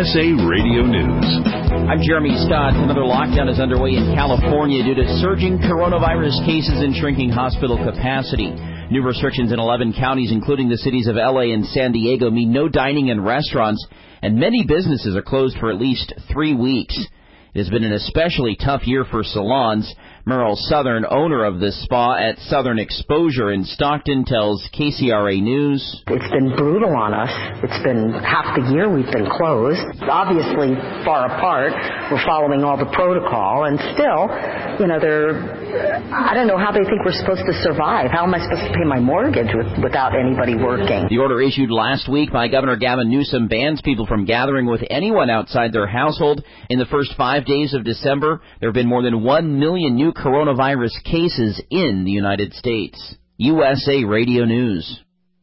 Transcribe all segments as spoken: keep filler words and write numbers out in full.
S A Radio News. I'm Jeremy Scott. Another lockdown is underway in California due to surging coronavirus cases and shrinking hospital capacity. New restrictions in eleven counties, including the cities of L A and San Diego, mean no dining in restaurants, and many businesses are closed for at least three weeks. It has been an especially tough year for salons. Merle Southern, owner of this spa at Southern Exposure in Stockton, tells K C R A News. It's been brutal on us. It's been half the year we've been closed. Obviously far apart. We're following all the protocol, and still, you know, they're, I don't know how they think we're supposed to survive. How am I supposed to pay my mortgage with, without anybody working? The order issued last week by Governor Gavin Newsom bans people from gathering with anyone outside their household. In the first five days of December, there have been more than one million new coronavirus cases in the United States. U S A Radio News.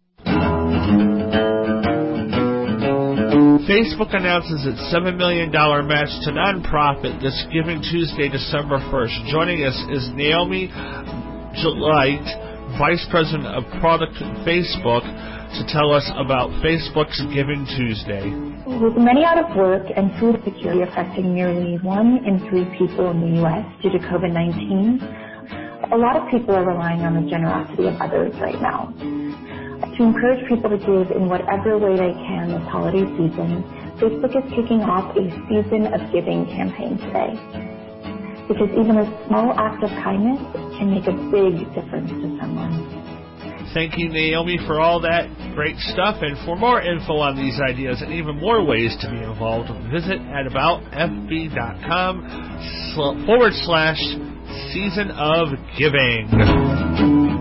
Facebook announces its seven million dollars match to nonprofit this Giving Tuesday, December first. Joining us is Naomi Gillette, Vice President of Product at Facebook, to tell us about Facebook's Giving Tuesday. With many out of work and food security affecting nearly one in three people in the U S due to COVID nineteen, a lot of people are relying on the generosity of others right now. To encourage people to give in whatever way they can this holiday season, Facebook is kicking off a Season of Giving campaign today. Because even a small act of kindness can make a big difference to someone. Thank you, Naomi, for all that great stuff. And for more info on these ideas and even more ways to be involved, visit at about f b dot com forward slash season of giving.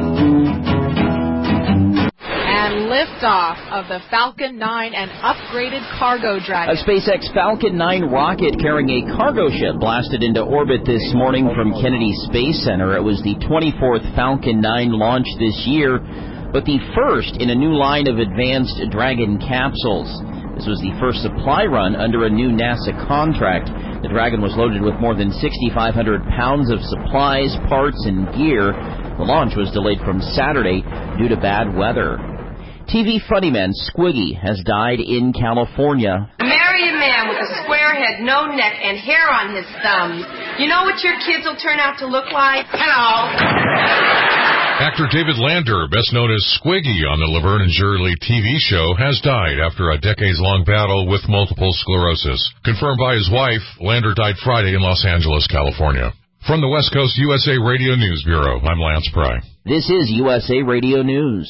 And liftoff of the Falcon nine and upgraded Cargo Dragon. A SpaceX Falcon nine rocket carrying a cargo ship blasted into orbit this morning from Kennedy Space Center. It was the twenty-fourth Falcon nine launch this year, but the first in a new line of advanced Dragon capsules. This was the first supply run under a new NASA contract. The Dragon was loaded with more than six thousand five hundred pounds of supplies, parts, and gear. The launch was delayed from Saturday due to bad weather. T V funny man Squiggy has died in California. Marry a man with a square head, no neck, and hair on his thumbs. You know what your kids will turn out to look like? Hello. Actor David Lander, best known as Squiggy on the Laverne and Shirley T V show, has died after a decades-long battle with multiple sclerosis. Confirmed by his wife, Lander died Friday in Los Angeles, California. From the West Coast U S A Radio News Bureau, I'm Lance Pry. This is U S A Radio News.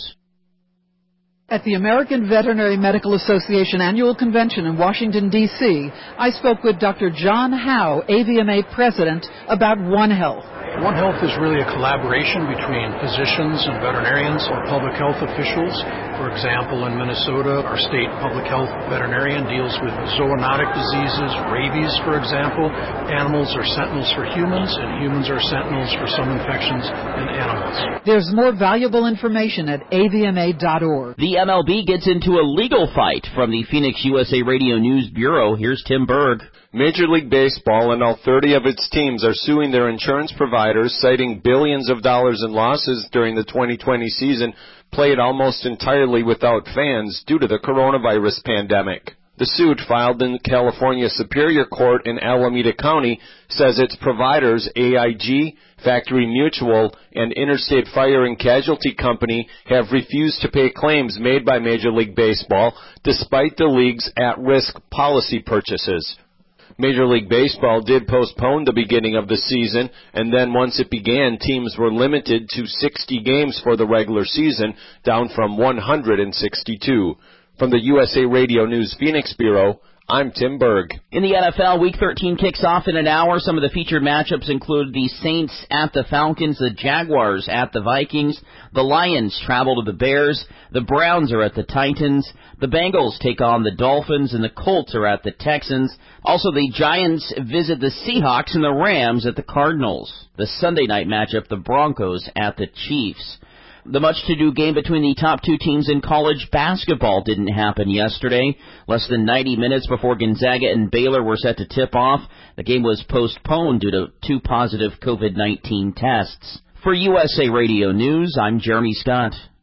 At the American Veterinary Medical Association Annual Convention in Washington, D C, I spoke with Doctor John Howe, A V M A President, about One Health. One Health is really a collaboration between physicians and veterinarians or public health officials. For example, in Minnesota, our state public health veterinarian deals with zoonotic diseases, rabies, for example. Animals are sentinels for humans, and humans are sentinels for some infections in animals. There's more valuable information at A V M A dot org. The M L B gets into a legal fight. From the Phoenix U S A Radio News Bureau, here's Tim Berg. Major League Baseball and all thirty of its teams are suing their insurance providers, citing billions of dollars in losses during the twenty twenty season, played almost entirely without fans due to the coronavirus pandemic. The suit, filed in California Superior Court in Alameda County, says its providers, A I G, Factory Mutual, and Interstate Fire and Casualty Company, have refused to pay claims made by Major League Baseball, despite the league's at-risk policy purchases. Major League Baseball did postpone the beginning of the season, and then once it began, teams were limited to sixty games for the regular season, down from one hundred sixty-two. From the U S A Radio News Phoenix Bureau, I'm Tim Berg. In the N F L, Week thirteen kicks off in an hour. Some of the featured matchups include the Saints at the Falcons, the Jaguars at the Vikings, the Lions travel to the Bears, the Browns are at the Titans, the Bengals take on the Dolphins, and the Colts are at the Texans. Also, the Giants visit the Seahawks and the Rams at the Cardinals. The Sunday night matchup, the Broncos at the Chiefs. The much-to-do game between the top two teams in college basketball didn't happen yesterday. Less than ninety minutes before Gonzaga and Baylor were set to tip off, the game was postponed due to two positive COVID nineteen tests. For U S A Radio News, I'm Jeremy Scott.